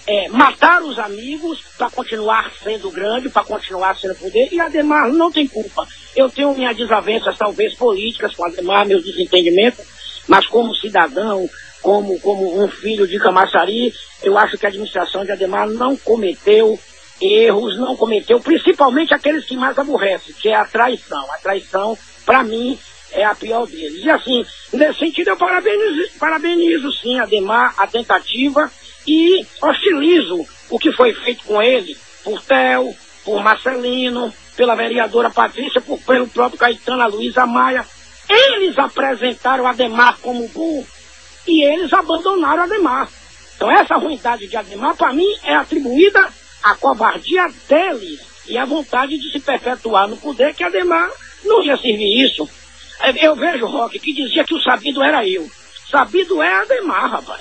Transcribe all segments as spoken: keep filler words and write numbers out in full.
é, matar os amigos para continuar sendo grande, para continuar sendo poder, e Adhemar não tem culpa. Eu tenho minhas desavenças, talvez políticas, com Adhemar, meus desentendimentos, mas como cidadão, como, como um filho de Camaçari, eu acho que a administração de Adhemar não cometeu erros, não cometeu, principalmente aqueles que mais aborrecem, que é a traição. A traição, para mim, é a pior deles. E assim, nesse sentido, eu parabenizo, parabenizo sim, Adhemar, a tentativa, e hostilizo o que foi feito com ele, por Theo, por Marcelino, pela vereadora Patrícia, por, pelo próprio Caetano, a Luísa Maia. Eles apresentaram Adhemar como bom e eles abandonaram Adhemar. Então essa ruindade de Adhemar, para mim, é atribuída à covardia deles e à vontade de se perpetuar no poder, que Adhemar não ia servir isso. Eu vejo, Roque, que dizia que o sabido era eu. Sabido é Adhemar, rapaz.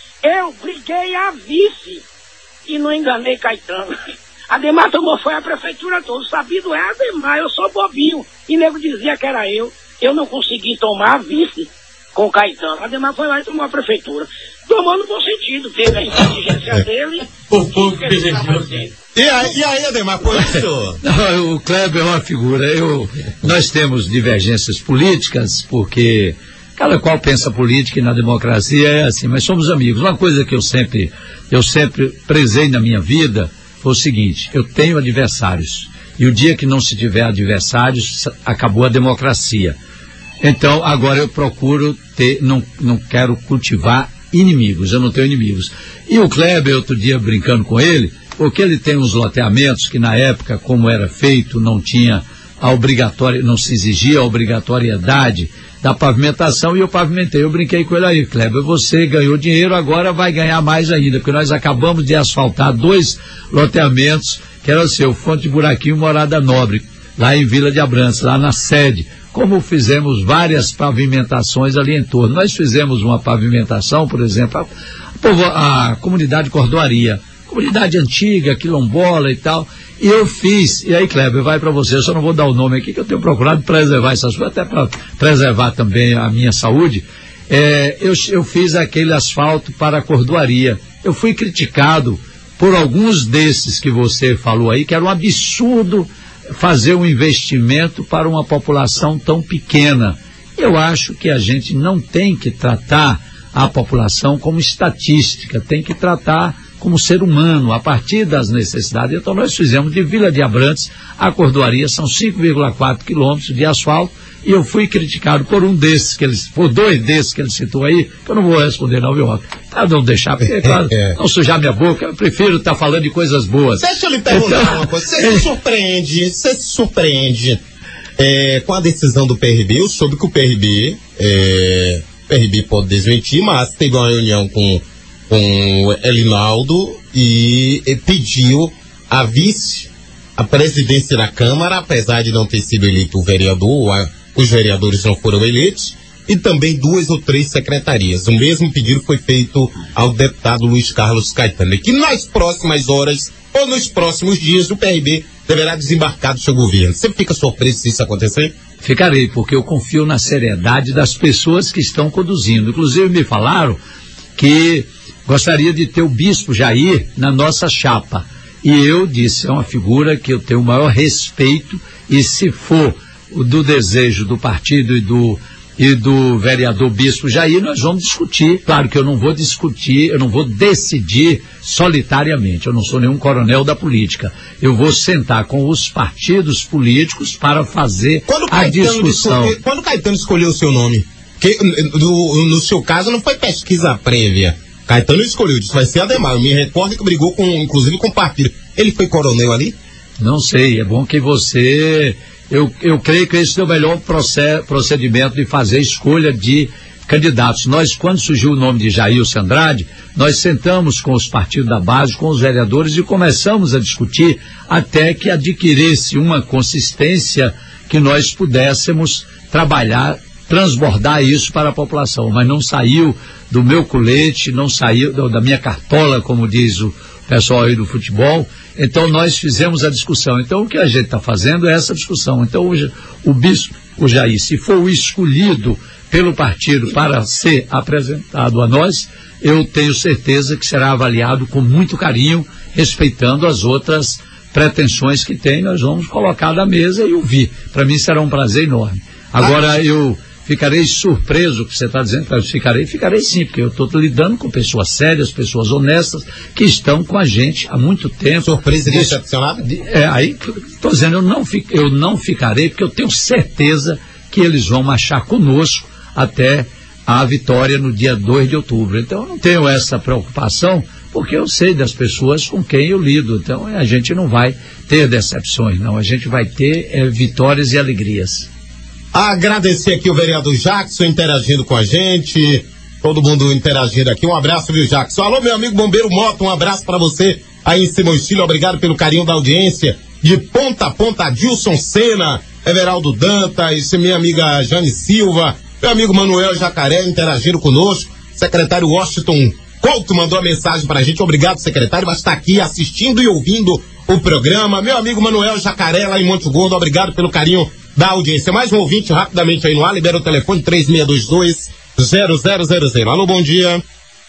Eu briguei a vice e não enganei Caetano. Adhemar tomou foi a prefeitura toda. O sabido é Adhemar, eu sou bobinho. E nego dizia que era eu. Eu não consegui tomar a vice com o Caetano. Adhemar foi lá e tomou a prefeitura. Tomou no bom sentido, teve a inteligência dele. O povo que ele E aí, e aí, Adhemar, foi isso? Não, o Kleber é uma figura. Eu, nós temos divergências políticas, porque cada qual pensa política e na democracia é assim, mas somos amigos. Uma coisa que eu sempre, eu sempre prezei na minha vida foi o seguinte: eu tenho adversários. E o dia que não se tiver adversários, acabou a democracia. Então, agora eu procuro ter, não, não quero cultivar inimigos, eu não tenho inimigos. E o Kleber, outro dia brincando com ele, porque ele tem uns loteamentos que na época, como era feito, não tinha a obrigatória, não se exigia a obrigatoriedade da pavimentação, e eu pavimentei. Eu brinquei com ele aí: Kleber, você ganhou dinheiro, agora vai ganhar mais ainda, porque nós acabamos de asfaltar dois loteamentos, que era o seu, Fonte de Buraquinho, Morada Nobre, lá em Vila de Abrantes, lá na sede. Como fizemos várias pavimentações ali em torno. Nós fizemos uma pavimentação, por exemplo, a, a comunidade Cordoaria, comunidade antiga, quilombola e tal, e eu fiz, e aí, Kleber, vai para você, eu só não vou dar o nome aqui, que eu tenho procurado preservar essas coisas, até para preservar também a minha saúde. É, eu, eu fiz aquele asfalto para a Cordoaria. Eu fui criticado por alguns desses que você falou aí, que era um absurdo fazer um investimento para uma população tão pequena. Eu acho que a gente não tem que tratar a população como estatística, tem que tratar como ser humano, a partir das necessidades. Então nós fizemos de Vila de Abrantes a Cordoaria, são cinco vírgula quatro quilômetros de asfalto, e eu fui criticado por um desses, que eles, por dois desses que ele citou aí, que eu não vou responder não, viu, Roque? Pra não deixar, porque, claro, não sujar minha boca, eu prefiro estar falando de coisas boas. Deixa eu lhe perguntar então, uma coisa, você se surpreende, você se surpreende é, com a decisão do P R B? Eu soube que o P R B, é, o P R B pode desmentir, mas teve uma reunião com com o Elinaldo e, e pediu a vice, a presidência da Câmara, apesar de não ter sido eleito o vereador, a, os vereadores não foram eleitos, e também duas ou três secretarias. O mesmo pedido foi feito ao deputado Luiz Carlos Caetano, que nas próximas horas ou nos próximos dias o P R B deverá desembarcar do seu governo. Você fica surpreso se isso acontecer? Ficarei, porque eu confio na seriedade das pessoas que estão conduzindo. Inclusive me falaram que gostaria de ter o bispo Jair na nossa chapa. E eu disse, é uma figura que eu tenho o maior respeito, e se for o do desejo do partido e do, e do vereador bispo Jair, nós vamos discutir. Claro que eu não vou discutir, eu não vou decidir solitariamente, eu não sou nenhum coronel da política. Eu vou sentar com os partidos políticos para fazer a discussão. Escolheu, quando o Caetano escolheu o seu nome, que no, no seu caso não foi pesquisa prévia, Caetano escolheu, disse, vai ser Adhemar. Eu me recordo que brigou com, inclusive com o partido. Ele foi coronel ali? Não sei, é bom que você... Eu, eu creio que esse é o melhor procedimento de fazer escolha de candidatos. Nós, quando surgiu o nome de Jailson Andrade, nós sentamos com os partidos da base, com os vereadores, e começamos a discutir até que adquirisse uma consistência que nós pudéssemos trabalhar, transbordar isso para a população, mas não saiu do meu colete, não saiu do, da minha cartola, como diz o pessoal aí do futebol. Então nós fizemos a discussão. Então o que a gente está fazendo é essa discussão. Então hoje o bispo, o Jair, se for o escolhido pelo partido para ser apresentado a nós, eu tenho certeza que será avaliado com muito carinho, respeitando as outras pretensões que tem. Nós vamos colocar na mesa e ouvir. Para mim será um prazer enorme. Agora ah. eu ficarei surpreso que você está dizendo, eu ficarei, ficarei sim, porque eu estou lidando com pessoas sérias, pessoas honestas, que estão com a gente há muito tempo. Surpresa e decepcionado? É, aí, estou dizendo, eu não, fico, eu não ficarei, porque eu tenho certeza que eles vão marchar conosco até a vitória no dia dois de outubro. Então, eu não tenho essa preocupação, porque eu sei das pessoas com quem eu lido. Então, a gente não vai ter decepções, não. A gente vai ter é, vitórias e alegrias. Agradecer aqui o vereador Jackson interagindo com a gente, todo mundo interagindo aqui. Um abraço, viu, Jackson? Alô, meu amigo Bombeiro Moto, um abraço para você aí em Simões Filho. Obrigado pelo carinho da audiência. De ponta a ponta, Adilson Sena, Everaldo Dantas, minha amiga Jane Silva, meu amigo Manuel Jacaré interagindo conosco. Secretário Washington Couto mandou a mensagem pra gente. Obrigado, secretário, vai estar aqui assistindo e ouvindo o programa. Meu amigo Manuel Jacaré lá em Monte Gordo, obrigado pelo carinho da audiência. Mais um ouvinte rapidamente aí no ar, libera o telefone três seis dois dois, zero zero zero zero. Alô, bom dia.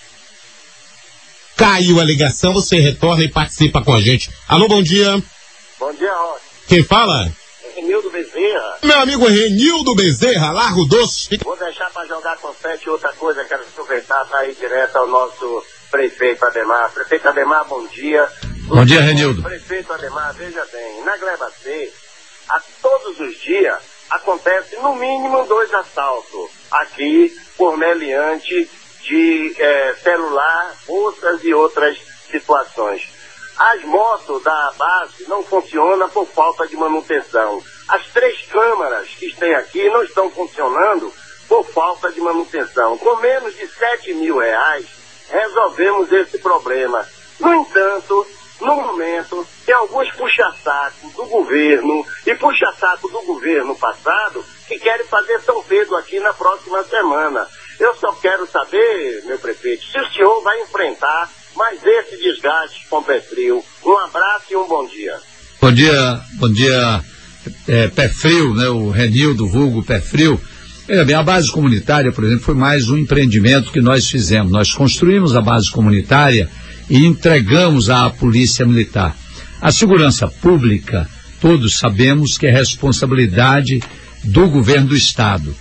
Caiu a ligação, você retorna e participa com a gente. Alô, bom dia. Bom dia, Rocha. Quem fala? Renildo Bezerra. Meu amigo Renildo Bezerra, Largo Doce. Vou deixar para jogar confete outra coisa, quero aproveitar para ir direto ao nosso prefeito Ademar. Prefeito Ademar, bom dia. Bom dia, Renildo. Prefeito Ademar, veja bem, na Gleba C, a todos os dias acontece no mínimo dois assaltos aqui por meliante de eh, celular, bolsas e outras situações. As motos da base não funcionam por falta de manutenção. As três câmaras que tem aqui não estão funcionando por falta de manutenção. Com menos de sete mil reais, resolvemos esse problema. No entanto, no momento, tem alguns puxa-saco do governo e puxa-saco do governo passado que querem fazer São Pedro aqui na próxima semana. Eu só quero saber, meu prefeito, se o senhor vai enfrentar mais esse desgaste com Pé Frio. Um abraço e um bom dia. Bom dia, bom dia, é, Pé Frio, né, o Renildo, vulgo Pé Frio. É, bem, a base comunitária, por exemplo, foi mais um empreendimento que nós fizemos. Nós construímos a base comunitária e entregamos à Polícia Militar. A segurança pública, todos sabemos que é responsabilidade do governo do Estado.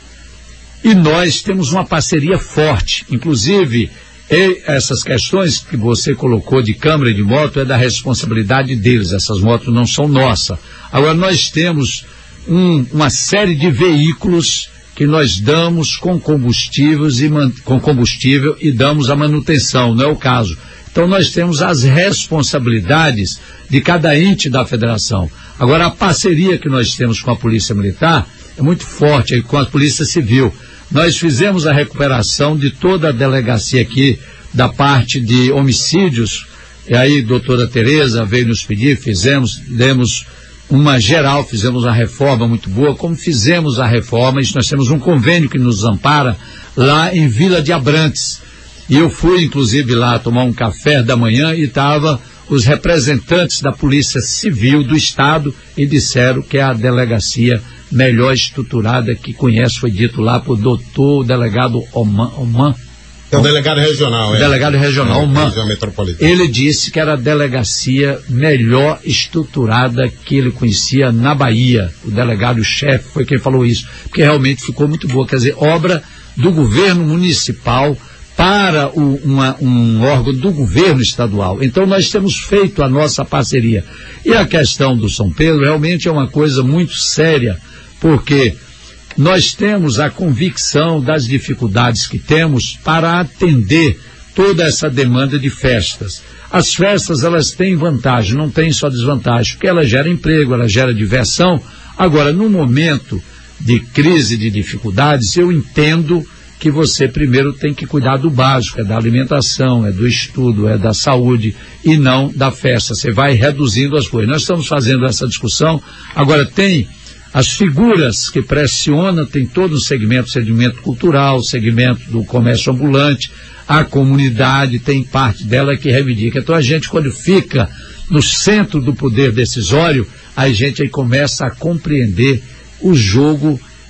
E nós temos uma parceria forte, inclusive, e essas questões que você colocou de câmara e de moto é da responsabilidade deles, essas motos não são nossas. Agora nós temos um, uma série de veículos que nós damos com combustíveis e man, com combustível e damos a manutenção, não é o caso. Então nós temos as responsabilidades de cada ente da federação. Agora a parceria que nós temos com a Polícia Militar é muito forte, aí com a Polícia Civil. Nós fizemos a recuperação de toda a delegacia aqui, da parte de homicídios, e aí a doutora Tereza veio nos pedir, fizemos, demos uma geral, fizemos uma reforma muito boa, como fizemos a reforma, nós temos um convênio que nos ampara lá em Vila de Abrantes. E eu fui, inclusive, lá tomar um café da manhã e estava os representantes da Polícia Civil do Estado e disseram que é a delegacia melhor estruturada que conhece, foi dito lá por doutor delegado Oman. Oman é o delegado regional, é? Delegado regional, é, Oman. Ele disse que era a delegacia melhor estruturada que ele conhecia na Bahia. O delegado-chefe foi quem falou isso, porque realmente ficou muito boa. Quer dizer, obra do governo municipal para o, uma, um órgão do governo estadual. Então nós temos feito a nossa parceria. E a questão do São Pedro realmente é uma coisa muito séria, porque nós temos a convicção das dificuldades que temos para atender toda essa demanda de festas. As festas, elas têm vantagem, não têm só desvantagem, porque elas geram emprego, elas geram diversão. Agora, no momento de crise, de dificuldades, eu entendo que você primeiro tem que cuidar do básico, é da alimentação, é do estudo, é da saúde e não da festa. Você vai reduzindo as coisas. Nós estamos fazendo essa discussão. Agora, tem as figuras que pressionam, tem todo um segmento, segmento cultural, segmento do comércio ambulante, a comunidade tem parte dela que reivindica. Então a gente, quando fica no centro do poder decisório, a gente aí começa a compreender o jogo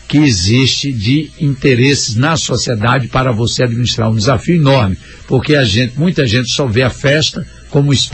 que existe de interesses na sociedade para você administrar um desafio enorme, porque a gente, muita gente só vê a festa como